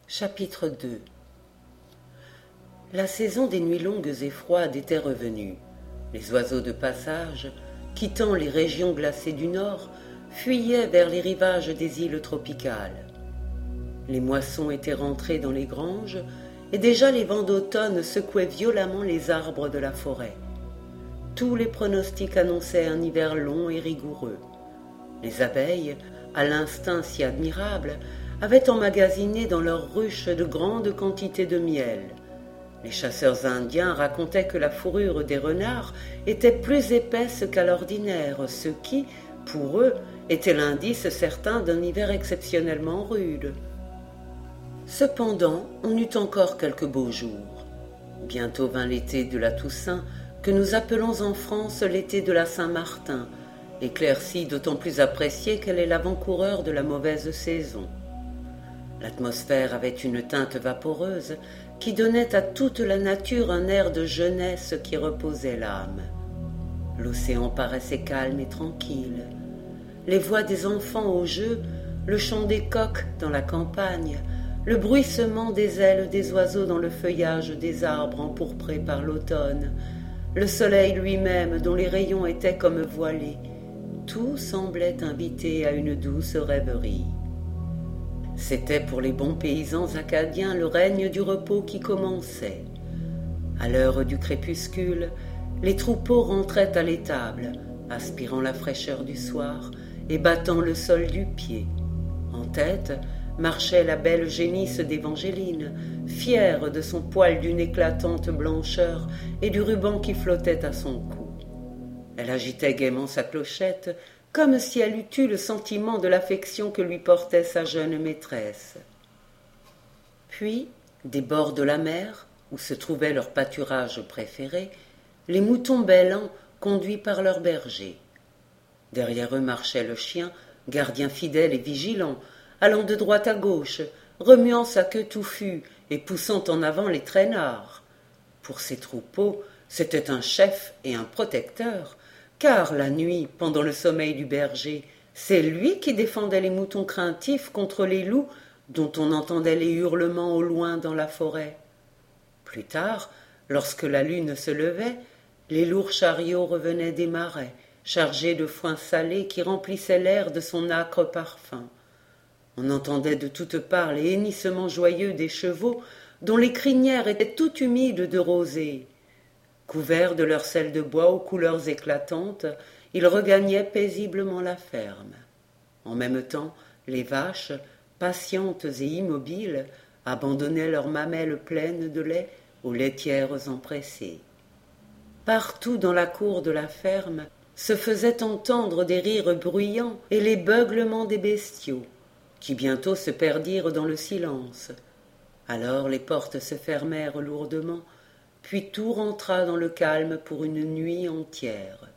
Chapitre 2. La saison des nuits longues et froides était revenue. Les oiseaux de passage, quittant les régions glacées du nord, fuyaient vers les rivages des îles tropicales. Les moissons étaient rentrées dans les granges, et déjà les vents d'automne secouaient violemment les arbres de la forêt. Tous les pronostics annonçaient un hiver long et rigoureux. Les abeilles, à l'instinct si admirable, avaient emmagasiné dans leurs ruches de grandes quantités de miel. Les chasseurs indiens racontaient que la fourrure des renards était plus épaisse qu'à l'ordinaire, ce qui, pour eux, était l'indice certain d'un hiver exceptionnellement rude. Cependant, on eut encore quelques beaux jours. Bientôt vint l'été de la Toussaint, que nous appelons en France l'été de la Saint-Martin, éclaircie d'autant plus appréciée qu'elle est l'avant-coureur de la mauvaise saison. L'atmosphère avait une teinte vaporeuse qui donnait à toute la nature un air de jeunesse qui reposait l'âme. L'océan paraissait calme et tranquille. Les voix des enfants au jeu, le chant des coqs dans la campagne, le bruissement des ailes des oiseaux dans le feuillage des arbres empourprés par l'automne, le soleil lui-même dont les rayons étaient comme voilés, tout semblait inviter à une douce rêverie. C'était pour les bons paysans acadiens le règne du repos qui commençait. À l'heure du crépuscule, les troupeaux rentraient à l'étable, aspirant la fraîcheur du soir et battant le sol du pied. En tête marchait la belle génisse d'Évangéline, fière de son poil d'une éclatante blancheur et du ruban qui flottait à son cou. Elle agitait gaiement sa clochette, comme si elle eût eu le sentiment de l'affection que lui portait sa jeune maîtresse. Puis, des bords de la mer, où se trouvait leur pâturage préféré, les moutons bêlants conduits par leur berger. Derrière eux marchait le chien, gardien fidèle et vigilant, allant de droite à gauche, remuant sa queue touffue et poussant en avant les traînards. Pour ces troupeaux, c'était un chef et un protecteur, car la nuit, pendant le sommeil du berger, c'est lui qui défendait les moutons craintifs contre les loups dont on entendait les hurlements au loin dans la forêt. Plus tard, lorsque la lune se levait, les lourds chariots revenaient des marais, chargés de foin salé qui remplissait l'air de son âcre parfum. On entendait de toutes parts les hennissements joyeux des chevaux dont les crinières étaient toutes humides de rosée. Couverts de leur selle de bois aux couleurs éclatantes, ils regagnaient paisiblement la ferme. En même temps, les vaches, patientes et immobiles, abandonnaient leurs mamelles pleines de lait aux laitières empressées. Partout dans la cour de la ferme se faisaient entendre des rires bruyants et les beuglements des bestiaux, qui bientôt se perdirent dans le silence. Alors les portes se fermèrent lourdement, puis tout rentra dans le calme pour une nuit entière.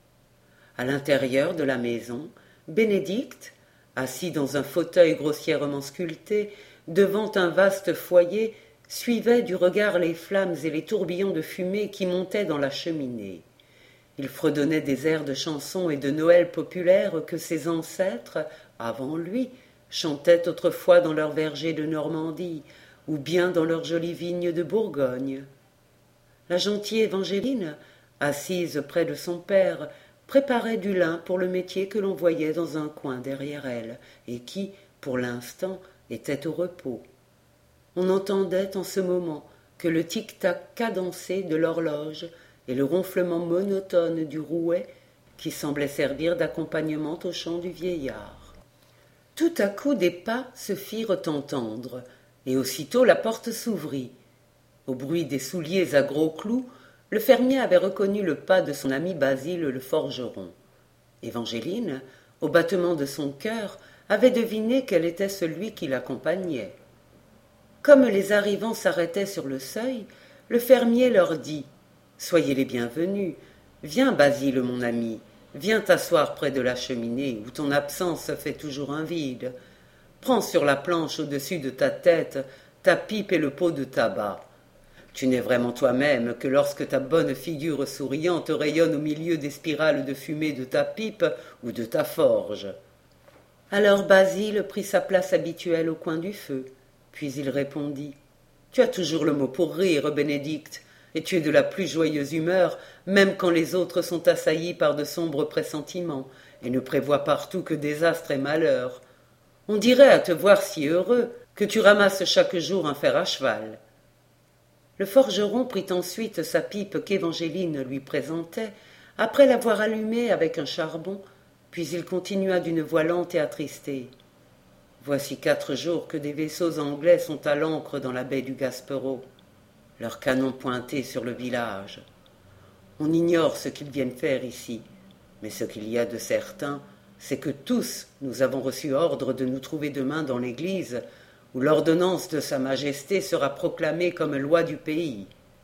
À l'intérieur de la maison, Bénédicte, assis dans un fauteuil grossièrement sculpté, devant un vaste foyer, suivait du regard les flammes et les tourbillons de fumée qui montaient dans la cheminée. Il fredonnait des airs de chansons et de Noël populaires que ses ancêtres, avant lui, chantaient autrefois dans leurs vergers de Normandie, ou bien dans leurs jolies vignes de Bourgogne. La gentille Évangéline, assise près de son père, préparait du lin pour le métier que l'on voyait dans un coin derrière elle, et qui, pour l'instant, était au repos. On n'entendait en ce moment que le tic-tac cadencé de l'horloge et le ronflement monotone du rouet qui semblait servir d'accompagnement au chant du vieillard. Tout à coup des pas se firent entendre, et aussitôt la porte s'ouvrit. Au bruit des souliers à gros clous, le fermier avait reconnu le pas de son ami Basile le forgeron. Évangéline, au battement de son cœur, avait deviné quel était celui qui l'accompagnait. Comme les arrivants s'arrêtaient sur le seuil, le fermier leur dit « Soyez les bienvenus. Viens, Basile, mon ami, viens t'asseoir près de la cheminée où ton absence fait toujours un vide. Prends sur la planche au-dessus de ta tête ta pipe et le pot de tabac. Tu n'es vraiment toi-même que lorsque ta bonne figure souriante rayonne au milieu des spirales de fumée de ta pipe ou de ta forge. » Alors Basile prit sa place habituelle au coin du feu, Puis il répondit: « Tu as toujours le mot pour rire, Bénédicte, et tu es de la plus joyeuse humeur, même quand les autres sont assaillis par de sombres pressentiments, et ne prévoient partout que désastre et malheur. On dirait à te voir si heureux que tu ramasses chaque jour un fer à cheval. » Le forgeron prit ensuite sa pipe qu'Évangéline lui présentait, après l'avoir allumée avec un charbon, puis il continua d'une voix lente et attristée. « Voici 4 jours que des vaisseaux anglais sont à l'ancre dans la baie du Gaspereau, leurs canons pointés sur le village. On ignore ce qu'ils viennent faire ici, mais ce qu'il y a de certain, c'est que tous nous avons reçu ordre de nous trouver demain dans l'église, où l'ordonnance de Sa Majesté sera proclamée comme loi du pays.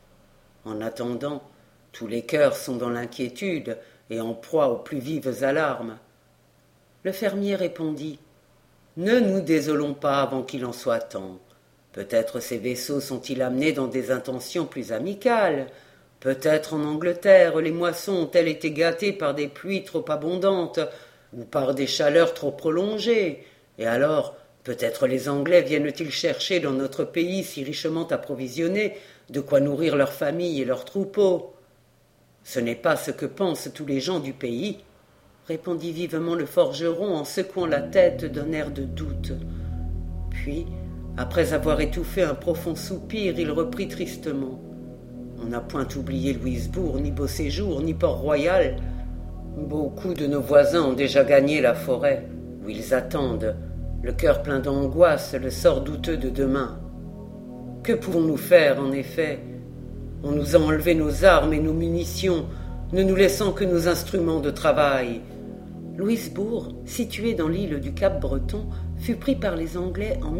En attendant, tous les cœurs sont dans l'inquiétude et en proie aux plus vives alarmes. » Le fermier répondit: « Ne nous désolons pas avant qu'il en soit temps. Peut-être ces vaisseaux sont-ils amenés dans des intentions plus amicales. Peut-être en Angleterre les moissons ont-elles été gâtées par des pluies trop abondantes ou par des chaleurs trop prolongées. Et alors, peut-être les Anglais viennent-ils chercher dans notre pays si richement approvisionné de quoi nourrir leurs familles et leurs troupeaux. Ce n'est pas ce que pensent tous les gens du pays, répondit vivement le forgeron en secouant la tête d'un air de doute. Puis, après avoir étouffé un profond soupir, il reprit tristement. On n'a point oublié Louisbourg, ni Beauséjour, ni Port-Royal. Beaucoup de nos voisins ont déjà gagné la forêt, où ils attendent, le cœur plein d'angoisse, le sort douteux de demain. Que pouvons-nous faire, en effet? On nous a enlevé nos armes et nos munitions, ne nous laissant que nos instruments de travail. Louisbourg, situé dans l'île du Cap-Breton, fut pris par les Anglais en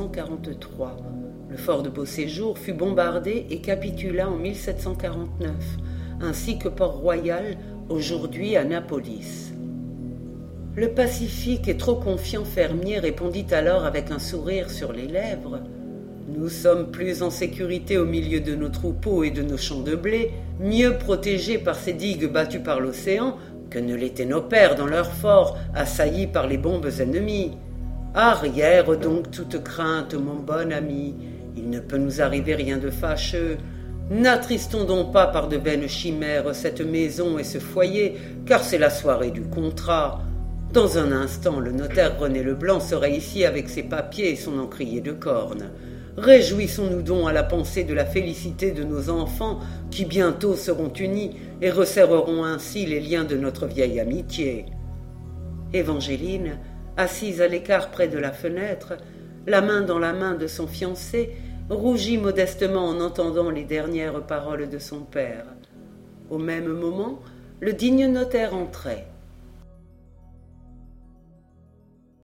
1743. Le fort de Beauséjour fut bombardé et capitula en 1749, ainsi que Port-Royal, aujourd'hui Annapolis. Le pacifique et trop confiant fermier répondit alors avec un sourire sur les lèvres: « Nous sommes plus en sécurité au milieu de nos troupeaux et de nos champs de blé, mieux protégés par ces digues battues par l'océan, que ne l'étaient nos pères dans leurs forts, assaillis par les bombes ennemies. Arrière donc toute crainte, mon bon ami, il ne peut nous arriver rien de fâcheux. N'attristons donc pas par de vaines chimères cette maison et ce foyer, car c'est la soirée du contrat. Dans un instant, le notaire René Leblanc sera ici avec ses papiers et son encrier de corne. Réjouissons-nous donc à la pensée de la félicité de nos enfants qui bientôt seront unis et resserreront ainsi les liens de notre vieille amitié. » Évangéline, assise à l'écart près de la fenêtre, la main dans la main de son fiancé, rougit modestement en entendant les dernières paroles de son père. Au même moment, le digne notaire entrait.